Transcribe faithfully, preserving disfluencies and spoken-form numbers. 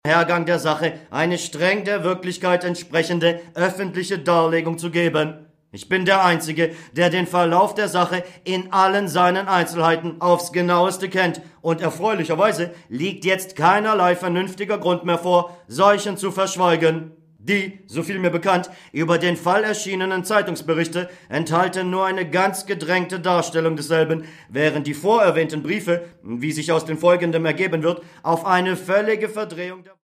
Hergang der Sache eine streng der Wirklichkeit entsprechende öffentliche Darlegung zu geben. Ich bin der Einzige, der den Verlauf der Sache in allen seinen Einzelheiten aufs genaueste kennt, und erfreulicherweise liegt jetzt keinerlei vernünftiger Grund mehr vor, solchen zu verschweigen. Die, so viel mir bekannt, über den Fall erschienenen Zeitungsberichte enthalten nur eine ganz gedrängte Darstellung desselben, während die vorerwähnten Briefe, wie sich aus den folgenden ergeben wird, auf eine völlige Verdrehung der